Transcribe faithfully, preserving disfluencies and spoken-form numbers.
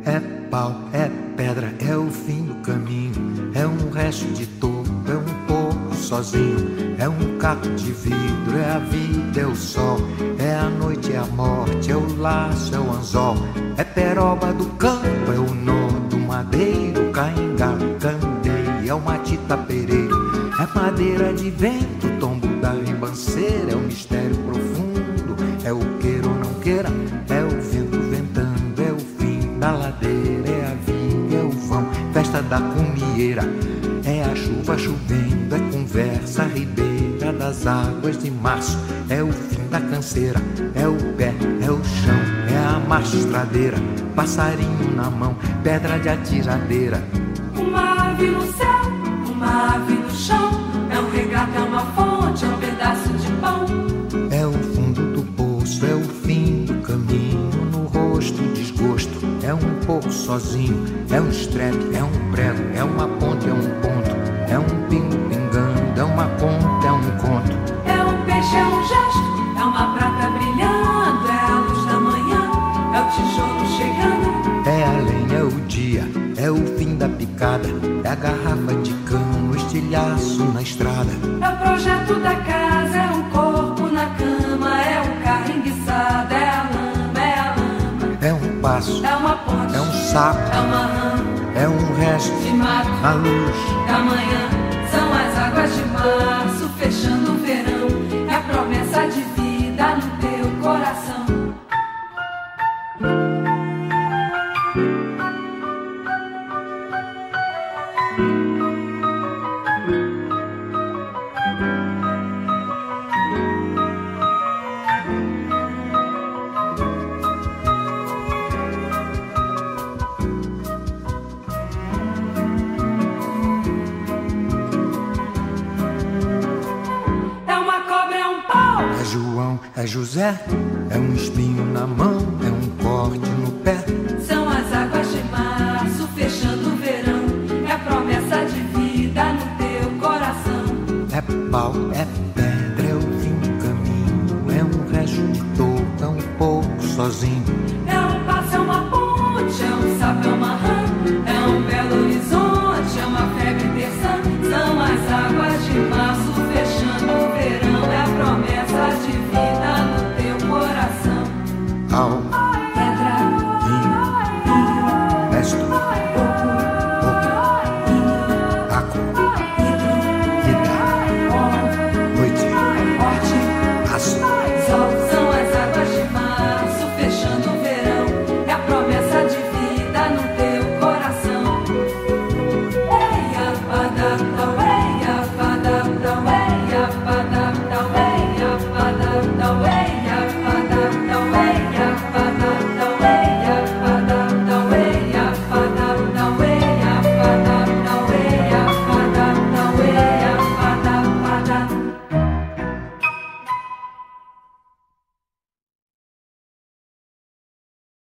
É pau, é pedra, é o fim do caminho. É um resto de topo, é um pouco sozinho. É um caco de vidro, é a vida, é o sol. É a noite, é a morte, é o laço, é o anzol. É peroba do campo, é o nó do madeiro. Caingá, candeia, é o matita pereiro. É madeira de vento, tombo da ribanceira. É o mistério profundo, é o queira ou não queira. É o vento ventando, é o fim da ladeira. É a vida, é o vão, festa da cumieira. É a chuva chovendo, é conversa ribeira das águas de março. É o fim da canseira, é o pé, é o chão. É a marcha estradeira, passarinho na mão, pedra de atiradeira. Uma ave no céu, uma ave no chão. É um regato, é uma fonte, é um pedaço de pão. É o fundo do poço, é o fim do caminho. No rosto desgosto, é um pouco sozinho. É um estrepe, é um prego, é uma ponte, é um ponto. É um pingo pingando, é uma conta, é um conto. É um peixe, é um gesto, é uma prata brilhando. É a luz da manhã, é o tijolo chegando. É a lenha, é o dia, é o fim da picada. É a garrafa de cano, o estilhaço na estrada. É o projeto da casa, é um corpo na cama. É um carro enguiçado, é a lama, é a lama. É um passo, é uma ponte, é um sapo, é uma rã, é um resto de mato, a luz da manhã. São as águas de março, fechando o verão. É a promessa de vida no teu coração. É José, é um espinho na mão, é um corte no pé. São as águas de março, fechando o verão. É a promessa de vida no teu coração. É pau, é pedra, é o fim do caminho. É um resto de topo, é um pouco sozinho.